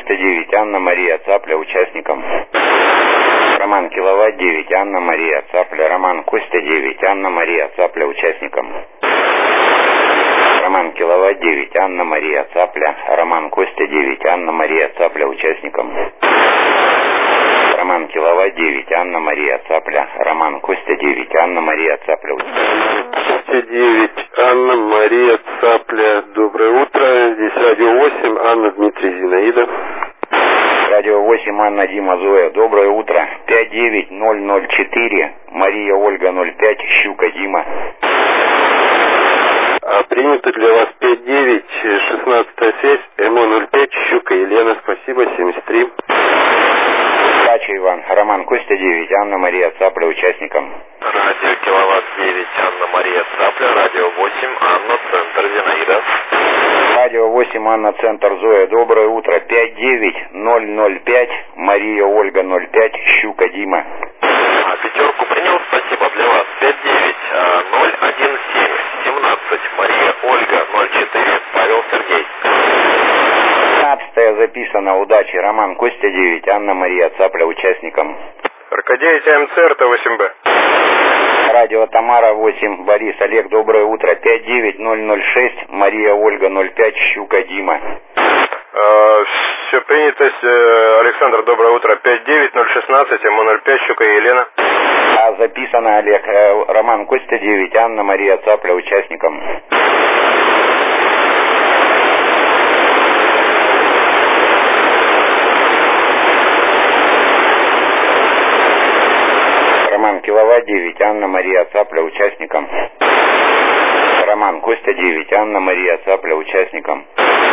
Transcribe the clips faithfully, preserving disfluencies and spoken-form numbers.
Костя девять, Анна Мария Цапля участникам. Роман Киловатт девять, Анна Мария Цапля, Роман Костя девять, Анна Мария Цапля участникам. Роман Киловатт девять, Анна Мария Цапля, Роман Костя девять, Анна Мария Цапля участникам. Роман Киловатт девять, Анна Мария Цапля, Роман Костя девять, Анна Мария Цапля. Костя девять, Анна Мария Цапля. Доброе утро. Здесь радио восемь, Анна, Дмитрий, Зинаида. Радио восемь, Анна, Дима, Зоя. Доброе утро. пять девять ноль ноль четыре, Мария, Ольга, ноль пять, Щука, Дима. А принято для вас пять девять, шестнадцатая связь, ЭМО ноль пять, Щука, Елена. Спасибо, семьдесят три. Удачи, Иван. Роман Костя девять, Анна Мария Цапля участникам. Радио Киловатт девять, Анна Мария Цапля, радио восемь, Анна, Центр, Зинаида. Радио восемь, Анна, Центр, Зоя. Доброе утро. пять девять ноль ноль пять, Мария, Ольга, ноль пять, Щука, Дима. А, пятерку принял, спасибо для вас. пять девять ноль один семь семнадцать, Мария, Ольга, ноль четыре, Павел, Сергей. пятнадцатая записано. Удачи. Роман Костя девять, Анна Мария Цапля участникам. РК девять, АМЦ, РТ восемь Б. Радио Тамара восемь, Борис, Олег, доброе утро. пять девять ноль ноль шесть, Мария, Ольга, ноль пять, Щука, Дима. А, все принято. Александр, доброе утро. пять девять ноль шестнадцать, ЭМО ноль пять, Щука, Елена. А записано, Олег. Роман Костя девять, Анна Мария Цапля участникам. Роман Киловатт девять, Анна Мария Цапля участникам. Роман Костя девять, Анна Мария Цапля участникам.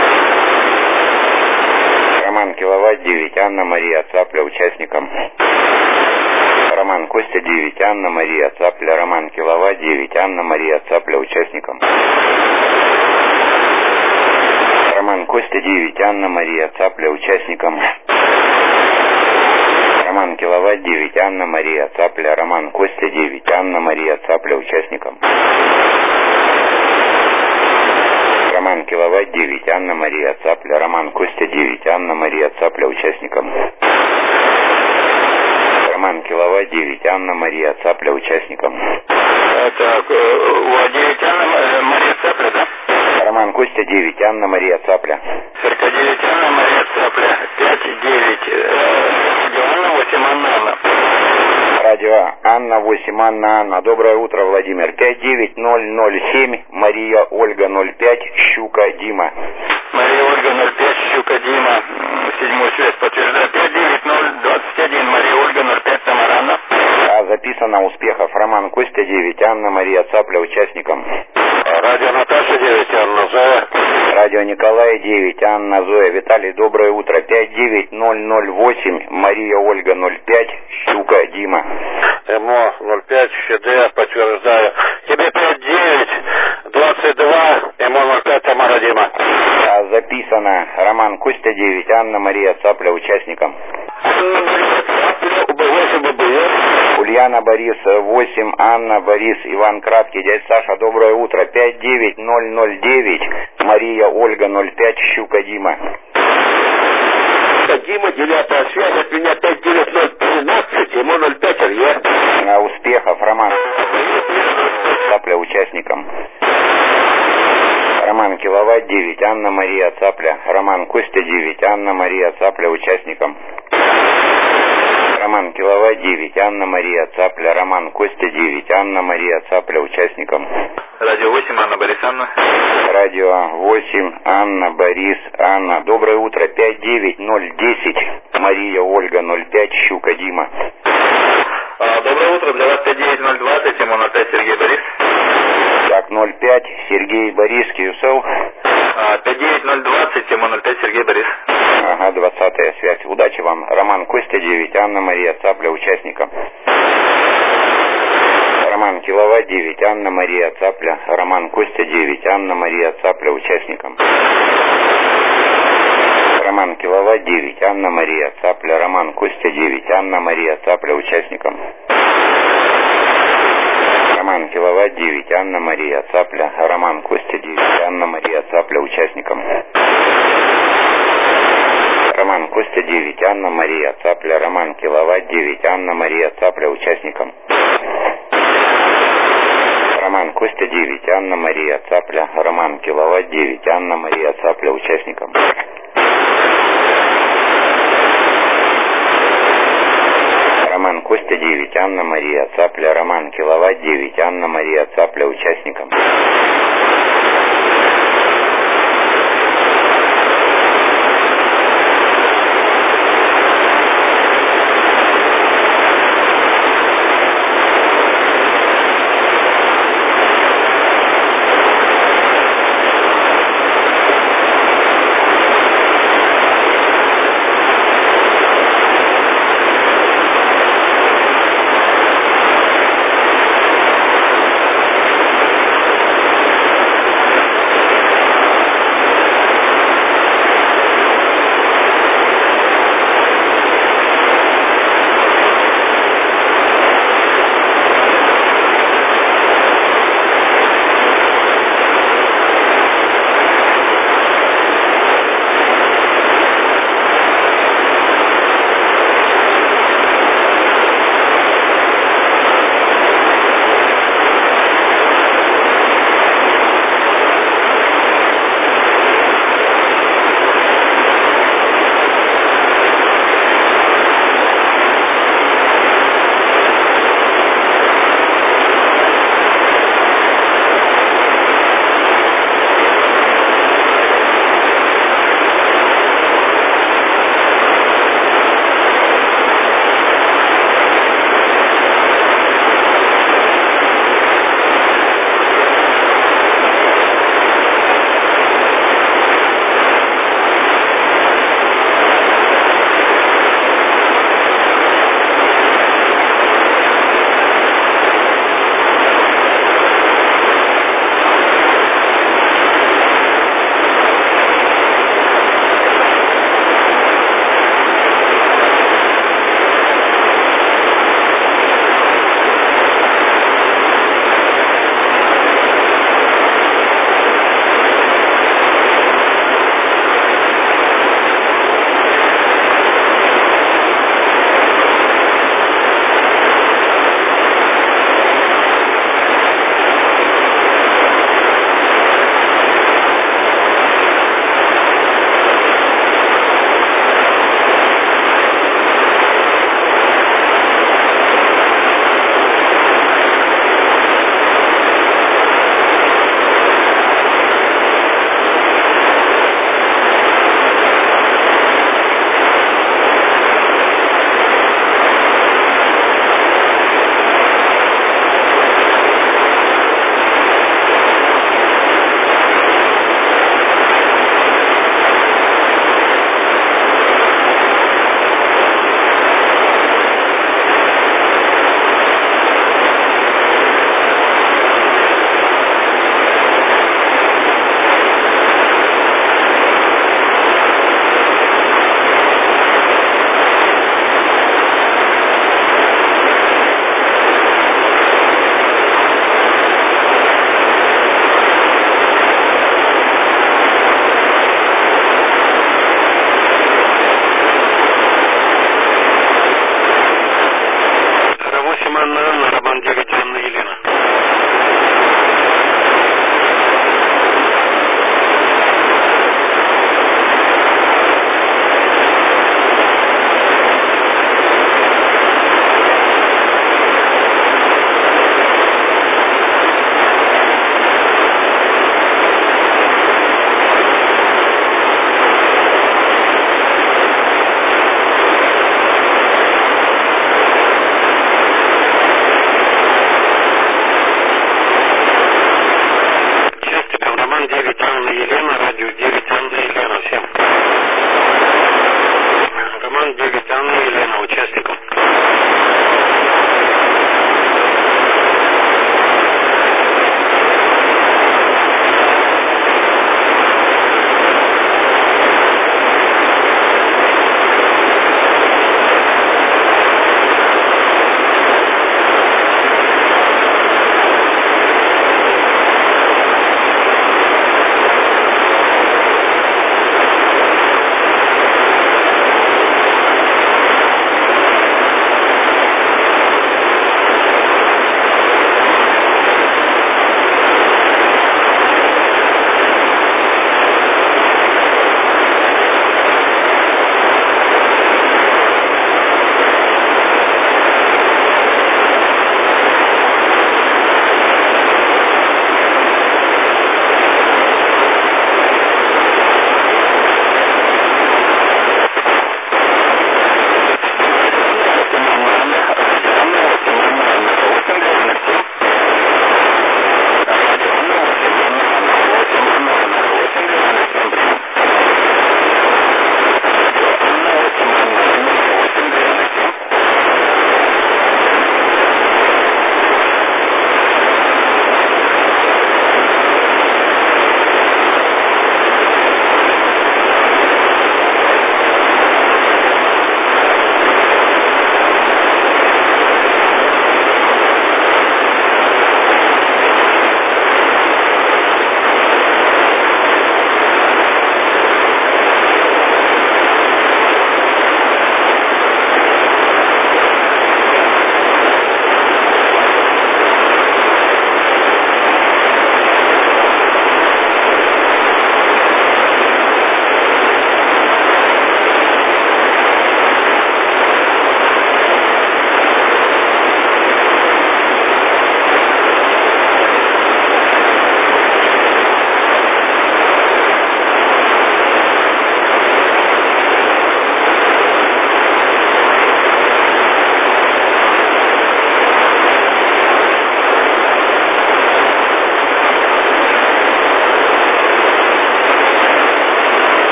Роман Киловатт девять, Анна Мария Цапля участникам. Роман Костя девять, Анна Мария Цапля, Роман Киловатт девять, Анна Мария Цапля участникам. Роман Костя девять, Анна Мария Цапля участникам. Роман Киловатт девять, Анна Мария Цапля, Роман Костя девять, Анна Мария Цапля участникам. Роман Киловатт девять, Анна Мария Цапля, Роман Костя девять, Анна Мария Цапля участникам. Роман Киловатт девять, Анна Мария Цапля участникам. Так, у девять Анна Мария Цапля, да? Роман Костя девять, Анна Мария Цапля. РК девять Анна Мария Цапля, пять девять, Анна восемь, Анна, Анна. Радио Анна восемь, Анна, Анна. Доброе утро, Владимир. пять девять ноль ноль семь, Мария, Ольга, ноль пять, Щука, Дима. Мария, Ольга, ноль пять, Щука, Дима. Седьмую связь подтверждаю. пять девять ноль двадцать один, Мария, Ольга, ноль пять, Тамара, Анна. А записано. Успехов. Роман Костя девять, Анна Мария Цапля участникам. Радио Наташа девять, Анна, Зоя. Радио Николай девять, Анна, Зоя. Виталий, доброе утро. пять девять ноль ноль восемь, Мария, Ольга, ноль пять, Щука, Дима. ЭМО ноль пять, ЩД, подтверждаю. Тебе пять девять двадцать два, ЭМО ноль пять, Тамара, Дима. А записано. Роман Костя девять, Анна Мария Цапля участникам. Ульяна, Борис, восемь, Анна, Борис, Иван Краткий, дядя Саша, доброе утро. пять девять ноль ноль девять, Мария, Ольга, ноль пять, Щука, Дима. Дима, девятая связь, от меня пять девять ноль тринадцать, ему ноль пять, Илья. На успехов, Роман Цапля участникам. Роман Киловатт девять, Анна Мария Цапля, Роман Костя девять, Анна Мария Цапля участникам. Роман Киловатт девять, Анна Мария Цапля, Роман Костя девять, Анна Мария Цапля участникам. Радио восемь, Анна, Борис, Анна. Радио восемь, Анна, Борис, Анна. Доброе утро. пять девять ноль десять, Мария, Ольга, ноль пять, Щука, Дима. А, доброе утро. Для вас пять девять ноль двадцать, ему ноль пять, Сергей, Борис. Так, ноль пять, Сергей, Борис, Киусел. А, пять девять ноль двадцать, ему ноль пять, Сергей, Борис. Ага, двадцатая связь. Удачи вам. Роман Костя девять, Анна Мария Цапля участникам. Роман Киловатт девять, Анна Мария Цапля, Роман Костя девять, Анна Мария Цапля участникам. Роман Киловатт девять, Анна Мария Цапля, Роман Костя девять, Анна Мария Цапля участникам. Роман Киловатт девять, Анна Мария Цапля, Роман Костя девять, Анна Мария Цапля участникам. Роман Костя девять, Анна Мария Цапля, Роман Киловатт девять, Анна Мария Цапля участникам. Роман Костя девять, Анна Мария Цапля, Роман Киловатт девять, Анна Мария Цапля участникам. Роман Костя девять, Анна Мария Цапля, Роман Киловатт девять, Анна Мария Цапля участникам.